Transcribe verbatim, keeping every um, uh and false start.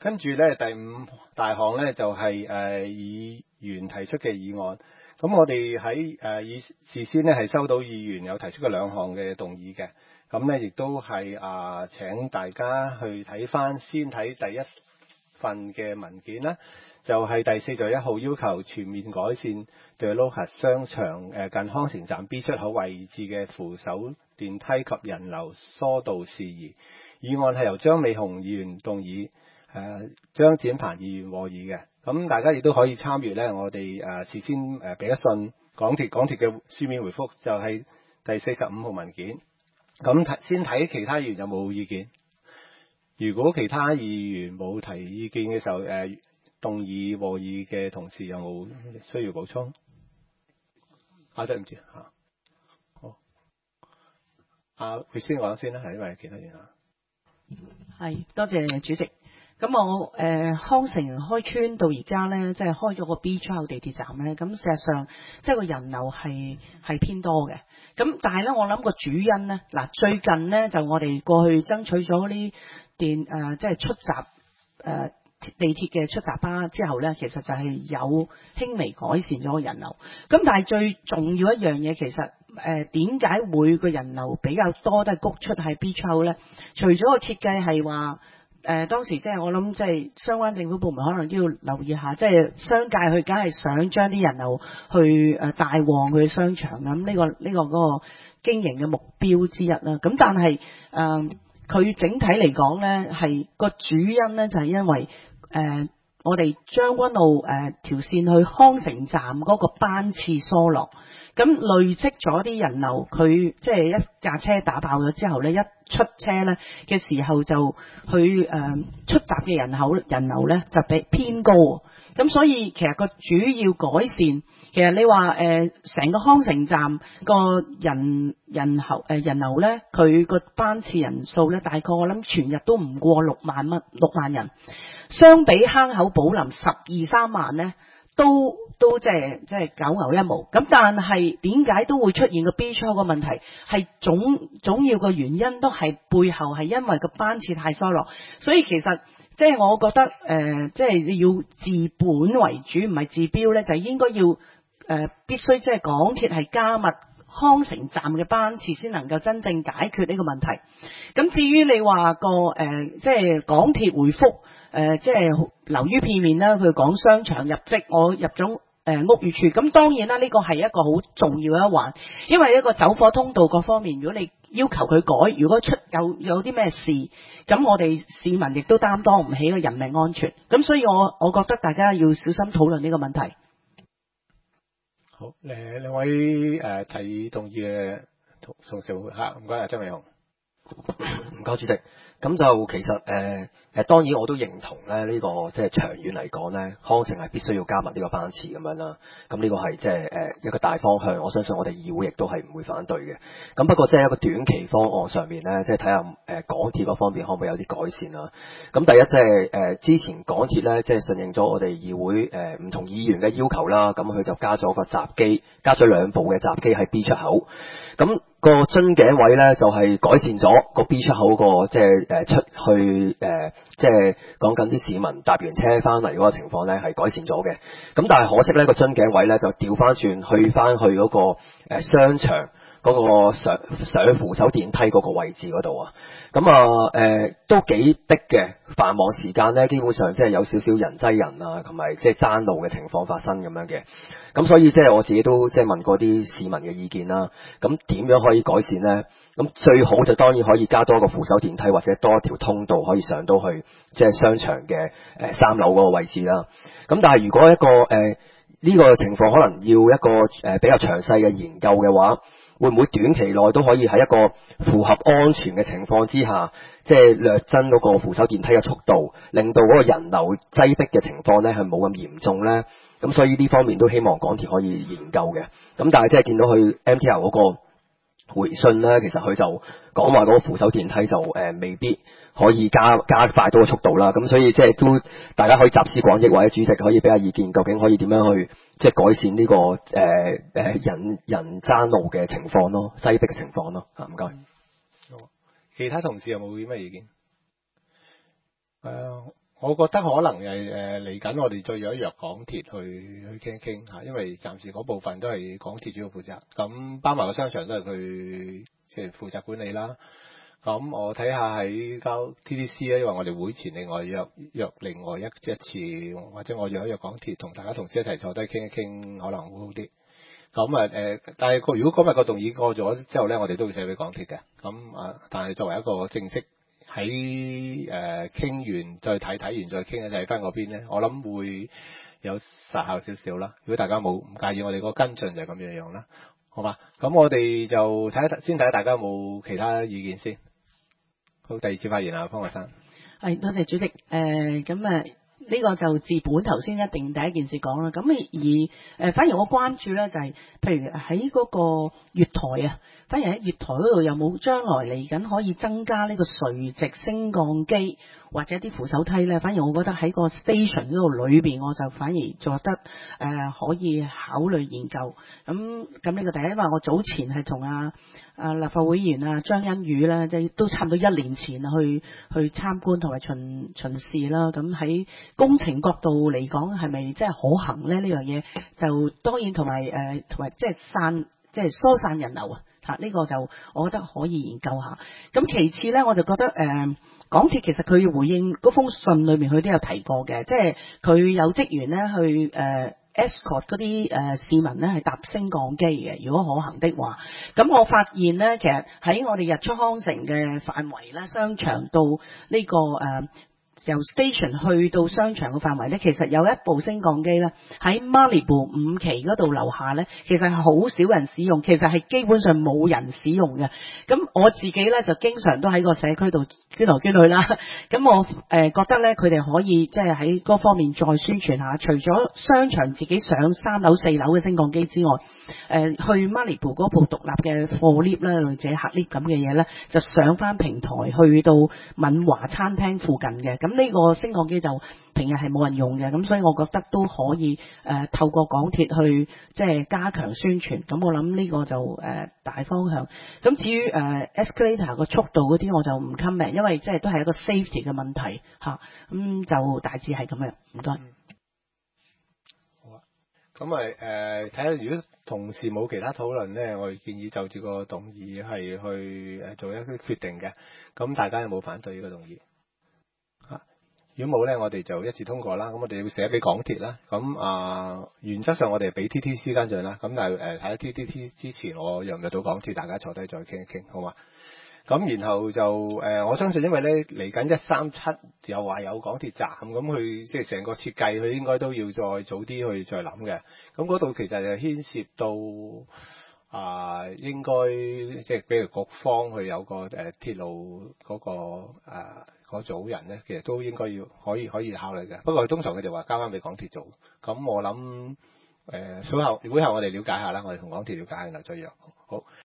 跟住咧第五大項咧就係、是、誒、呃、議員提出嘅議案。咁我哋喺誒以事先咧係收到議員有提出嘅兩項嘅動議嘅。咁咧亦都係啊、呃、請大家去睇翻，先睇第一份嘅文件啦。就係、是、第四十一號要求全面改善對 Locust 商場誒近康城站 B 出口位置嘅扶手電梯及人流疏導事宜。議案係由張美雄議員動議，誒、呃、張展鵬議員和議嘅。咁大家亦都可以參與咧，我哋誒事先誒俾一信港鐵，港鐵嘅書面回覆就係第四十五號文件。咁先睇其他議員有冇意見。如果其他議員冇提意見嘅時候，誒、呃、動議和議嘅同事有冇需要補充？啊，對唔住嚇，好，啊佢先講先啦，係因為其他議員啊。 係，多謝主席。咁我誒、呃、康城開村到而家咧，即係開咗個 B 出口地鐵站咧，咁事實上即係個人流係係偏多嘅。咁但係咧，我諗個主因咧，嗱最近咧就我哋過去爭取咗啲電誒、呃，即係出閘誒、呃、地鐵嘅出閘巴之後咧，其實就係有輕微改善咗個人流。咁但係最重要一樣嘢，其實誒點解會個人流比較多都係谷出喺 B 出口咧？除咗個設計係話。誒、呃、當時即係我諗，即係相關政府部門可能都要留意下，即係商界佢梗係想將啲人流去誒帶旺佢嘅商場咁，呢、這個呢、這個嗰、那個經營嘅目標之一啦。咁但係誒佢整體嚟講咧，係個主因咧就係、是、因為誒、呃、我哋將軍澳誒、呃、條線去康城站嗰個班次疏落。咁累積咗啲人流，佢即係一架車打爆咗之後咧，一出車咧嘅時候就去誒、呃、出閘嘅人口人流咧就比偏高，咁所以其實個主要改善，其實你話誒成個康城站個人人口誒、呃、人流咧，佢個班次人數咧大概我諗全日都唔過六萬蚊六萬人，相比坑口寶林十二三萬咧。都都即係即係九牛一毛，咁但係點解都會出現個 B 出口個問題？係總總要個原因都係背後係因為個班次太疏落，所以其實即係我覺得誒、呃，即係你要治本為主，唔係治標咧，就應該要誒、呃、必須即係港鐵係加密康城站嘅班次，先能夠真正解決呢個問題。咁至於你話個誒、呃，即係港鐵回覆。誒、呃，即係流於片面啦。佢講商場入職，我入咗誒、呃、屋宇署，咁當然啦，呢個係一個好重要嘅一環，因為一個走火通道各方面，如果你要求佢改，如果出有有啲咩事，咁我哋市民亦都擔當唔起個人命安全。咁所以我我覺得大家要小心討論呢個問題。 好，誒兩位誒、呃、提動議嘅同同事嚇，唔該啊，張美雄。 唔該，主席。咁就其實誒誒、呃，當然我都認同咧，呢、這個即係長遠嚟講咧，康城係必須要加密呢個班次咁樣啦。咁呢個係即係誒一個大方向，我相信我哋議會亦都係唔會反對嘅。咁不過即係一個短期方案上面咧，即係睇下誒港鐵嗰方面可唔可以有啲改善啦。咁第一即係誒之前港鐵咧，即係順應咗我哋議會誒唔、呃、同議員嘅要求啦，咁佢就加咗個閘機，加咗兩部嘅閘機喺 B 出口。咁個樽頸位咧就係、是、改善咗個 B 出口個即係誒出去誒、呃、即係講緊啲市民搭完車翻嚟嗰個情況咧係改善咗嘅。咁但係可惜咧個樽頸位咧就調翻轉去翻去嗰個誒商場嗰個上上扶手電梯嗰個位置嗰度啊。咁啊誒都幾逼嘅，繁忙時間咧基本上即係有少少人擠人啊，同埋即係爭路嘅情況發生咁樣嘅。咁所以即係我自己都即係問過啲市民嘅意見啦。咁點樣可以改善呢？咁最好就當然可以加多個扶手電梯或者多一條通道可以上到去即係商場嘅誒三樓嗰個位置啦。咁但係如果一個誒呢個情況可能要一個誒比較詳細嘅研究嘅話，會唔會短期內都可以喺一個符合安全嘅情況之下，即係略增嗰個扶手電梯嘅速度，令到嗰個人流擠迫嘅情況咧係冇咁嚴重咧？咁所以呢方面都希望港鐵可以研究嘅。咁但係即係見到佢 M T L 嗰個回信咧，其實佢就講話嗰個扶手電梯就誒、呃、未必可以加加快到個速度啦。咁所以即係都大家可以集思廣益，或者主席可以俾下意見，究竟可以點樣去即係改善呢、這個誒誒、呃、人人爭路嘅情況咯，擠迫嘅情況咯。啊，唔該。 好，其他同事有冇咩意見？誒、呃， 我覺得可能係誒嚟緊，我哋再約一約港鐵去去傾一傾嚇，因為暫時嗰部分都係港鐵主要負責，咁包埋個商場都係佢即係負責管理啦。咁我睇下喺交 T D C 咧，因為我哋會前另外約約另外一一次，或者我約一約港鐵同大家同事一齊坐低傾一傾，可能會好啲。咁啊誒，但係如果今日個動議過咗之後咧，我哋都會寫俾港鐵嘅。咁啊，但係作為一個正式。喺誒傾完再睇，睇完再傾咧，睇翻嗰邊咧，我諗會有實效少少啦。如果大家冇唔介意，我哋個跟進就係咁樣樣啦，好嘛？咁我哋就睇下先，睇下大家有冇其他意見先。好，第二次發言啊，方學生。 係，多謝主席。誒咁誒。呢個就治本頭先一定第一件事講啦，咁而誒反而我關注咧就係、是，譬如喺嗰個月台啊，反而喺月台嗰度有冇將來嚟緊可以增加呢個垂直升降機或者啲扶手梯咧？反而我覺得喺個 station 嗰度裏邊，我就反而做得誒、呃、可以考慮研究。咁咁呢個第一，因為我早前係同阿啊立法會議員啊張欣宇咧，即係都差唔多一年前去去參觀同埋巡巡視啦。咁喺工程角度嚟講，係咪真係可行咧？呢樣嘢就當然同埋誒同埋即係散即係疏散人流啊！嚇，呢個就我覺得可以研究下。咁其次咧，我就覺得誒、呃、港鐵其實佢回應嗰封信裏面，佢都有提過嘅，即係佢有職員咧去誒。呃 escort 嗰啲誒市民咧係搭升降機嘅，如果可行的話，咁我發現咧，其實喺我哋日出康城嘅範圍咧，商場到呢、這個誒。呃由 station 去到商場嘅範圍咧，其實有一部升降機咧喺 Malibu 五期嗰度樓下咧，其實係好少人使用，其實係基本上冇人使用嘅。咁我自己咧就經常都喺個社區度捐來捐去啦。咁我誒、呃、覺得咧，佢哋可以即係喺嗰方面再宣傳下，除咗商場自己上三樓四樓嘅升降機之外，誒、呃、去 Malibu 嗰部獨立嘅貨 lift 咧，類似客 lift 咁嘅嘢咧，就上翻平台去到敏華餐廳附近嘅。咁呢個升降機就平日係冇人用嘅，咁所以我覺得都可以誒、呃、透過港鐵去即係加強宣傳。咁我諗呢個就誒、呃、大方向。咁至於誒、呃、escalator 個速度嗰啲，我就唔 comment，因為即係都係一個 safety 嘅問題嚇。咁、啊嗯、就大致係咁樣。唔該。 好啊。咁咪誒睇下，如果同事冇其他討論咧，我哋建議就住個動議係去誒做一啲決定嘅。咁大家有冇反對呢個動議？如果冇咧，我哋就一致通過啦。咁我哋要寫俾港鐵啦。咁啊、呃，原則上我哋俾 T T C 跟進啦。咁但係誒喺 T T C 之前，我約唔約到港鐵，大家坐低再傾一傾，好嘛？咁然後就誒、呃，我相信因為咧嚟緊一三七又話有港鐵站，咁佢即係成個設計，佢應該都要再早啲去再諗嘅。咁嗰度其實就牽涉到啊、呃，應該即係比如局方去有個誒、呃、鐵路嗰、嗰個誒。呃嗰組人咧，其實都應該要可以可以考慮嘅。不過通常佢哋話交翻俾港鐵做，咁我諗誒，稍後會後我哋了解下啦，我哋同港鐵了解下，然後再約好。